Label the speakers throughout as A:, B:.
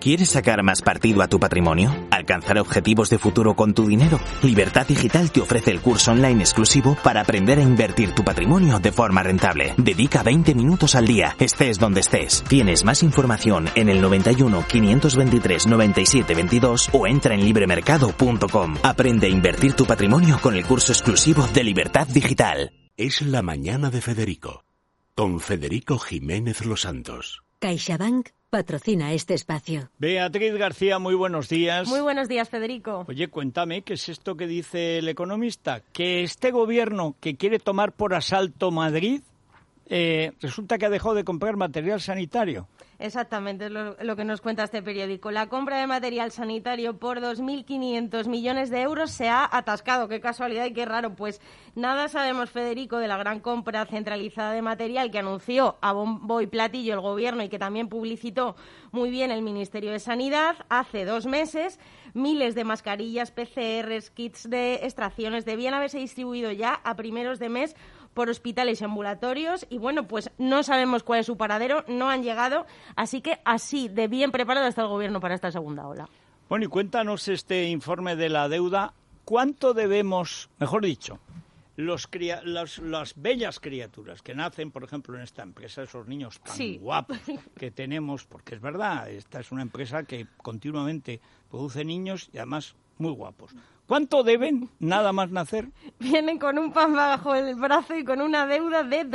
A: ¿Quieres sacar más partido a tu patrimonio? ¿Alcanzar objetivos de futuro con tu dinero? Libertad Digital te ofrece el curso online exclusivo para aprender a invertir tu patrimonio de forma rentable. Dedica 20 minutos al día, estés donde estés. Tienes más información en el 91 523 97 22 o entra en libremercado.com. Aprende a invertir tu patrimonio con el curso exclusivo de Libertad Digital.
B: Es la mañana de Federico, con Federico Jiménez Los Santos.
C: CaixaBank patrocina este espacio.
D: Beatriz García, muy buenos días.
E: Muy buenos días, Federico.
D: Oye, cuéntame, ¿qué es esto que dice el Economista? Que este gobierno que quiere tomar por asalto Madrid, resulta que ha dejado de comprar material sanitario.
E: Exactamente, es lo que nos cuenta este periódico. La compra de material sanitario por 2.500 millones de euros se ha atascado. Qué casualidad y qué raro. Pues nada sabemos, Federico, de la gran compra centralizada de material que anunció a bombo y platillo el Gobierno y que también publicitó muy bien el Ministerio de Sanidad hace 2 meses. Miles de mascarillas, PCRs, kits de extracciones debían haberse distribuido ya a primeros de mes por hospitales y ambulatorios y bueno, pues no sabemos cuál es su paradero, no han llegado, así que así de bien preparado está el Gobierno para esta segunda ola.
D: Bueno, y cuéntanos este informe de la deuda, ¿cuánto debemos, mejor dicho, las bellas criaturas que nacen, por ejemplo, en esta empresa, esos niños tan guapos que tenemos, porque es verdad, esta es una empresa que continuamente produce niños y además muy guapos. ¿Cuánto deben nada más nacer?
E: Vienen con un pan bajo el brazo y con una deuda de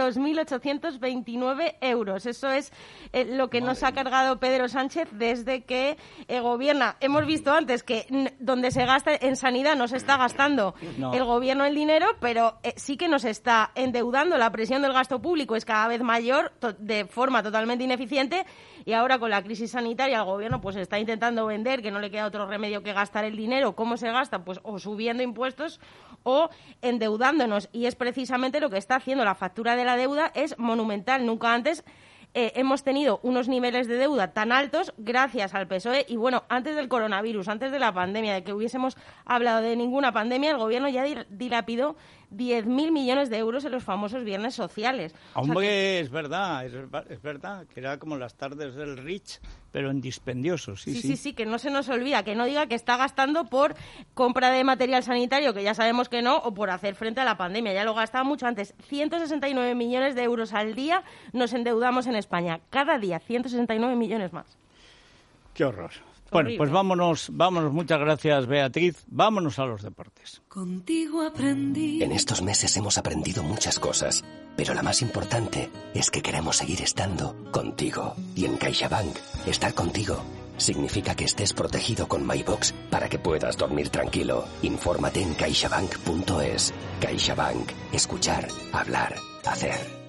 E: 2.829 euros. Eso es lo que nos ha cargado Pedro Sánchez desde que gobierna. Hemos visto antes que donde se gasta en sanidad no se está gastando el Gobierno el dinero, pero sí que nos está endeudando. La presión del gasto público es cada vez mayor de forma totalmente ineficiente y ahora con la crisis sanitaria el Gobierno pues está intentando vender que no le queda otro remedio que gastar el dinero. ¿Cómo se gasta? Pues o subiendo impuestos o endeudándonos. Y es precisamente lo que está haciendo. La factura de la deuda es monumental. Nunca antes hemos tenido unos niveles de deuda tan altos gracias al PSOE. Y bueno, antes del coronavirus, antes de la pandemia, de que hubiésemos hablado de ninguna pandemia, el Gobierno ya dilapidó 10.000 millones de euros en los famosos viernes sociales.
D: Hombre, es verdad, que era como las tardes del Rich, pero en dispendiosos. Sí,
E: que no se nos olvida, que no diga que está gastando por compra de material sanitario, que ya sabemos que no, o por hacer frente a la pandemia. Ya lo gastaba mucho antes. 169 millones de euros al día nos endeudamos en España. Cada día, 169 millones más.
D: ¡Qué horror! Bueno, pues vámonos, muchas gracias, Beatriz. Vámonos a los deportes.
F: Contigo aprendí.
G: En estos meses hemos aprendido muchas cosas, pero la más importante es que queremos seguir estando contigo. Y en CaixaBank, estar contigo significa que estés protegido con MyBox para que puedas dormir tranquilo. Infórmate en caixabank.es. CaixaBank. Escuchar, hablar, hacer.